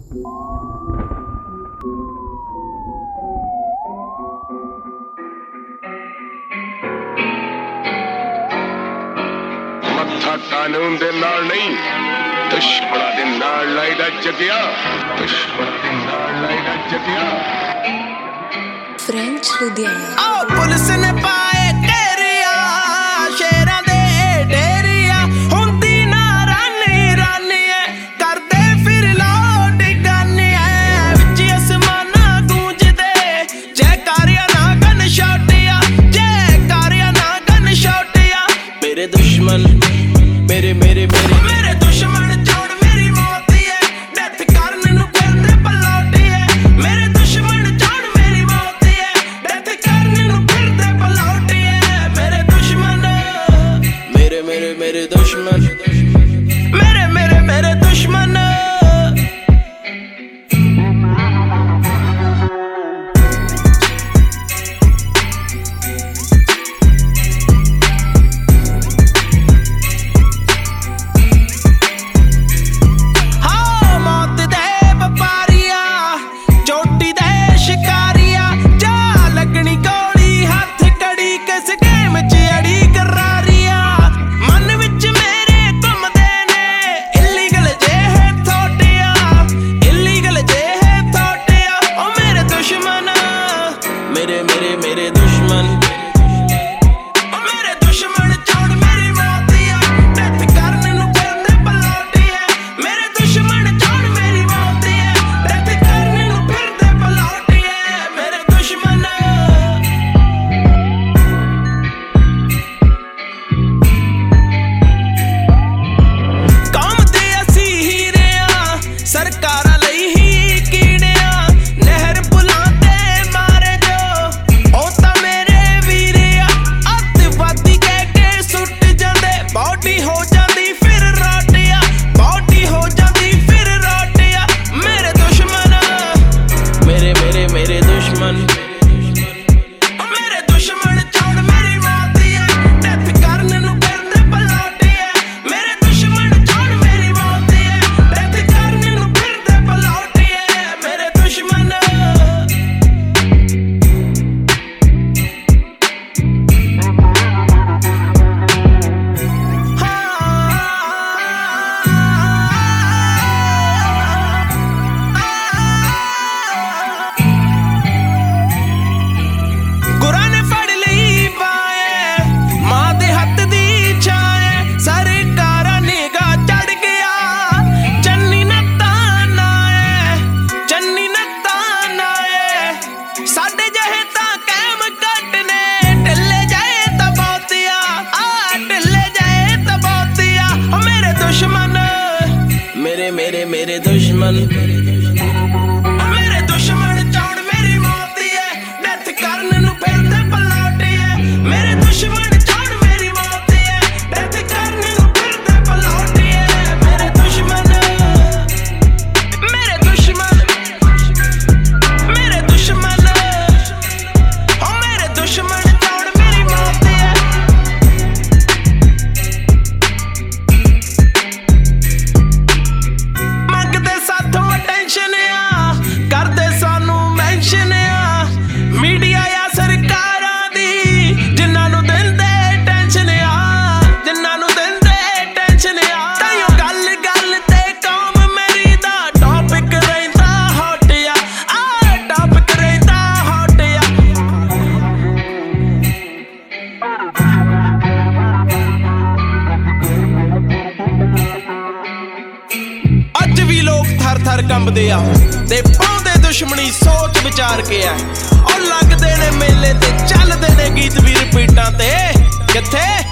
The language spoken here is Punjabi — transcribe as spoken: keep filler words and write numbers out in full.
ਮੱਥਾ ਕਾਨੂੰਨ ਦੇ ਨਾਲ ਨਹੀਂ, ਦੁਸ਼ਮਣਾਂ ਦੇ ਨਾਲ ਲਾਈਦਾ ਜਗਿਆ, ਦੁਸ਼ਮਣਾਂ ਦੇ ਨਾਲ ਲਾਈਦਾ ਜਗਿਆ। ਫ੍ਰੈਂਚ ਲੁਧਿਆਣਾ। ਆਹ ਪੁਲਿਸ ਨੇ ਪਾਏ ਢੇਰੀਆ, ਸ਼ੇਰਾਂ ਦੇ ਢੇਰੀਆ, ਹੁੰਦੀ ਨਾ ਰਾਨੀ ਰਾਨੀ ਐ, ਕਰਦੇ ਫਿਰ ਲੋਟ ਗਾਨੀ ਐ, ਵਿੱਚ ਅਸਮਾਨਾਂ ਗੂੰਜਦੇ ਜੈਕਾਰਿਆਂ ਨਾ ਗਨ ਸ਼ਾਟਿਆ, ਜੈਕਾਰਿਆਂ ਨਾ ਗਨ ਸ਼ਾਟਿਆ। ਮੇਰੇ ਦੁਸ਼ਮਣ ਮੇਰੇ ਮੇਰੇ ਮੇਰੇ ਮੇਰੇ ਦੁਸ਼ਮਣ ਚੋੜ ਮੇਰੀ ਮੌਤ ਈ ਐ, ਡੈਥ ਕਰਨ ਨੂੰ ਫਿਰਦੇ ਪਲੋਟੀ ਐ। ਮੇਰੇ ਦੁਸ਼ਮਣ ਚੋੜ ਮੇਰੀ ਮੌਤ ਈ ਐ, ਡੈਥ ਕਰਨ ਨੂੰ ਫਿਰਦੇ ਪਲੋਟੀ ਐ। ਮੇਰੇ ਦੁਸ਼ਮਣ ਮੇਰੇ ਮੇਰੇ ਮੇਰੇ ਦੁਸ਼ਮਣ ਮੇਰੇ ਮੇਰੇ ਮੇਰੇ ਦੁਸ਼ਮਣ। ਮੇਰੇ ਮੇਰੇ ਮੇਰੇ ਦੁਸ਼ਮਣ ਮੇਰੇ ਦੁਸ਼ਮਣ ਚੋੜ ਮੇਰੀ ਮੌਤ ਈ ਐ, ਡੈਥ ਕਰਨ ਨੂੰ ਫਿਰਦੇ ਪਲੋਟੀ ਐ। ਮੇਰੇ ਦੁਸ਼ਮਣ ਚੋੜ ਮੇਰੀ ਮੌਤ ਈ ਐ, ਡੈਥ ਕਰਨ ਨੂੰ ਫਿਰਦੇ ਪਲੋਟੀ ਐ। ਮੇਰੇ ਦੁਸ਼ਮਣ ਕੌਮ ਦੇ ਅਸੀਂ ਹੀਰੇ ਆ, ਸਰਕਾਰਾਂ ਲਈ ਹੀ ਕੀੜੇ ਆ, ਨਹਿਰ ਪੁਲਾਂ ਤੇ ਮਾਰੇ ਜੋ ਉਹ ਤਾਂ ਮੇਰੇ ਵੀਰੇ ਆ। ਅੱਤਵਾਦੀ ਕਹਿ ਕੇ ਸੁੱਟ ਜਾਂਦੇ, ਬੌਡੀ ਹੋ ਜਾਂਦੀ ਫਿਰ ਰੋਟਿਆ, ਬੌਡੀ ਹੋ ਜਾਂਦੀ ਫਿਰ ਰੋਟਿਆ। ਮੇਰੇ ਦੁਸ਼ਮਣ ਮੇਰੇ ਮੇਰੇ ਮੇਰੇ ਦੁਸ਼ਮਣ ਮੇਰੇ ਦੁਸ਼ਮਣ ਚੋੜ ਮੇਰੀ ਮੌਤ ਈ ਐ, ਡੈਥ ਕਰਨ ਨੂੰ ਫਿਰਦੇ ਪਲੋਟੀ ਐ। ਮੇਰੇ ਦੁਸ਼ਮਣ ਚੋੜ ਮੇਰੀ ਮੌਤ ਈ ਐ, ਡੈਥ ਕਰਨ ਨੂੰ ਫਿਰਦੇ ਪਲੋਟੀ ਐ। ਮੇਰੇ ਦੁਸ਼ਮਣ ਗੁਰਾਂ ਨੇ ਫੜ ਲਈ ਪਾਏ, ਮਾਂ ਦੇ ਹੱਥ ਦੀ ਛਾਏ, ਸਰਕਾਰਾਂ ਨਿਗਾਹ ਚੜ ਗਿਆ, ਚੰਨੀ ਨੱਤਾਂ ਨਾ ਏ, ਚੰਨੀ ਨੱਤਾਂ ਨਾ ਏ। ਸਾਡੇ ਜਿਹੇ ਤਾਂ ਕੈਮ ਘੱਟ ਨੇ, ਢਿੱਲੇ ਜਾਏ ਤਾਂ ਬਹੁਤਿਆ, ਆ ਢਿੱਲੇ ਜਾਏ ਤਾਂ ਬਹੁਤਿਆ। ਓ ਮੇਰੇ ਦੁਸ਼ਮਣ ਮੇਰੇ ਮੇਰੇ ਮੇਰੇ ਦੁਸ਼ਮਣ ਮੇਰੇ ਦੁਸ਼ਮਣ ਚੌੜ ਮੇਰੀ ਮੌਤ ਈ ਐ, ਡੈਥ ਕਰਨ ਨੂੰ ਫਿਰਦੇ ਪਲੋਟੀ ਐ। ਮੇਰੇ ਦੁਸ਼ਮਣ ਚੌੜ ਮੇਰੀ ਮੌਤ ਈ ਐ, ਡੈਥ ਕਰਨ ਨੂੰ ਫਿਰਦੇ ਪਲੋਟੀ ਐ। ਮੇਰੇ ਦੁਸ਼ਮਣ ਮੇਰੇ ਦੁਸ਼ਮਣ ਮੇਰੇ ਦੁਸ਼ਮਣ ਓ ਮੇਰੇ ਦੁਸ਼ਮਣ ਚੌੜ ਮੇਰੀ ਮੌਤ ਈ ਐ। ਮੰਗਦੇ ਸਾਥੋਂ ਅਟੈਂਸ਼ਨ ਆ, ਕਰਦੇ ਸਾਨੂੰ ਮੈਂਸ਼ਨ ਆ, ਮੀਡੀਆ ਆ ਸਰਕਾਰਾਂ ਦੀ, ਜਿਨ੍ਹਾਂ ਨੂੰ ਦਿੰਦੇ ਟੈਨਸ਼ਨ ਆ, ਜਿਨ੍ਹਾਂ ਨੂੰ ਦਿੰਦੇ ਟੈਨਸ਼ਨ ਆ। ਤਾਈਓ ਗੱਲ ਗੱਲ ਤੇ ਕੌਮ ਮੇਰੀ ਦਾ ਟੌਪਿਕ ਰਹਿੰਦਾ ਹੌਟ ਆ, ਆ ਟੌਪਿਕ ਰਹਿੰਦਾ ਹੌਟ ਆ। ਅੱਜ ਵੀ ਲੋਕ ਥਰ ਥਰ ਕੰਬਦੇ ਆ ਤੇ ਪਾਉਂਦੇ ਦੁਸ਼ਮਣੀ ਸੋਚ ਵਿਚਾਰ ਕੇ ਆ। ਉਹ ਲੱਗਦੇ ਨੇ ਮੇਲੇ ਤੇ ਚੱਲਦੇ ਨੇ ਗੀਤ ਵੀ ਰਿਪੀਟਾਂ ਤੇ, ਕਿੱਥੇ